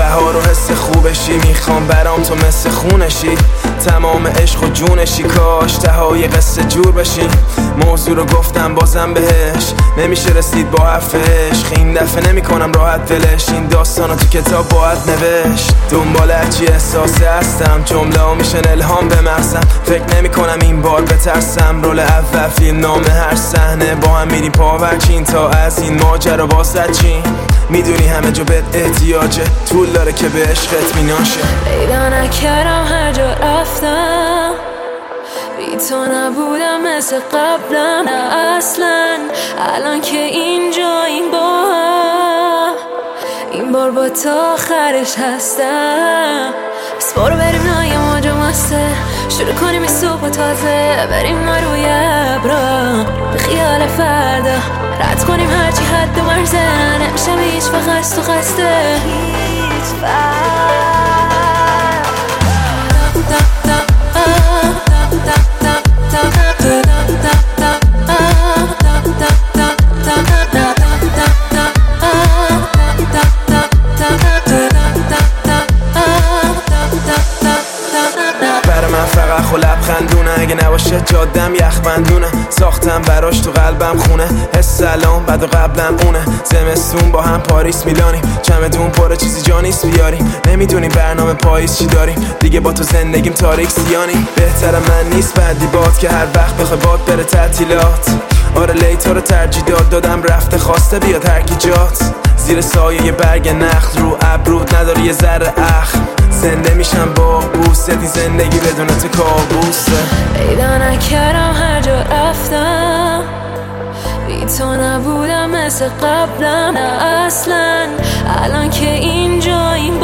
بهار و حس خوبشی، میخوام برام تو مثل خونشی، تمام عشق و جونشی، کاش تهای قصه جور بشی. موضوع رو گفتم بازم بهش، نمیشه رسید با حرف عشق، این دفعه نمی کنم راحت دلش، این داستانو تو کتاب باید نوشت. دنبال هرچی احساسه هستم، جمله ها میشن الهام به مغزم، فکر نمی کنم این بار بترسم، رول اول فیلم نامه هر صحنه با هم میریم پاورچین، تا از این ماجرا بازد چین. میدونی همه جا بهت احتیاجه، طول داره که به عشقت میناشه. پیدا نکردم هر جا رفتم، بی تو نبودم مثل قبلم، نه اصلا الان که اینجا این بار با تا آخرش هستم. بس برو بریم نای موجا مسته، شروع کنیم این صبح تازه، بریم ما روی ابرا به خیال فردا، رد کنیم هرچی حد و مرزه، نمیشم هیچ وقت قصد و خسته هیچ خو لبخندونه، اگه نباشه جادم یخبندونه، ساختم براش تو قلبم خونه، حس سلام بعد و قبلم اونه، زمستون با هم پاریس میلانیم، چمدون پر چیزی جا نیست بیاریم، نمیدونی برنامه پاییز چی داریم، دیگه با تو زندگیم تاریک سیانیم، بهتر من نیست بعدی باد که هر وقت بخوای باد بره تعطیلات، آره لیتا رو ترجیح دادم رفته خواسته بیاد هر کی جات، زیر سایه یه برگ نخل رو ابرود نداری یه ذره اخم، زنده میشم با بوست، این زندگی بدون تو کابوسه. پیدا نکردم هر جا رفتم، بی تو نبودم مثل قبلم، نه اصلا الان که اینجا این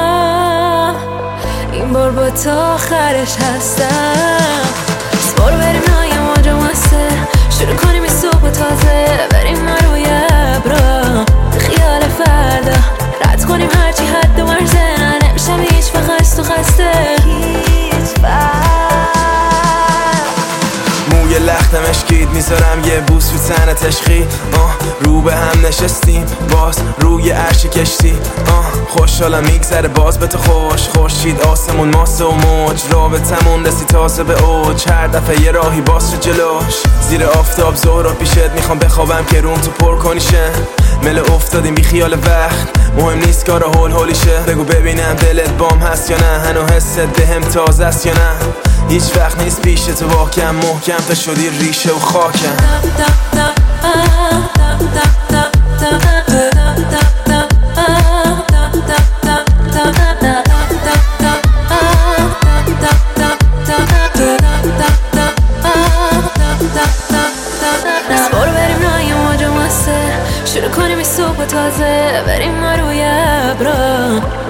بار با تا آخرش هستم. بس برو بریم نای موجا مسته، شروع کنیم این صبح تازه، بریم ما روی ابرا به خیال فردا، رد کنیم هرچی حد و مرزه، نمیشم هیچ وقت قصد و خسته هیچ موی لختم اشکید میذارم یه بوس رو تنت عشقی، رو به هم نشستیم باز روی عرش کشتی، خوشحالم میگذره باز به تو خوش، خورشید آسمون ماسه و موج، رابطمون رسی تازه به اوج، هر دفعه یه راهی باز شد جلوش، زیر آفتاب ظهر پیشت میخوام بخوابم که روم تو پر کنیشه، مل افتادیم بی خیال وقت، مهم نیست کارا هول هولیشه، بگو ببینم دلت بام هست یا نه، هنو حست بهم تازه است یا نه، هیچ وقت نیست پیش تو واکم، محکم تا شدی ریشه و خاکم. بس برو بریم نای موجا مسته، شروع کنیم این صبح تازه، بریم ما روی ابرا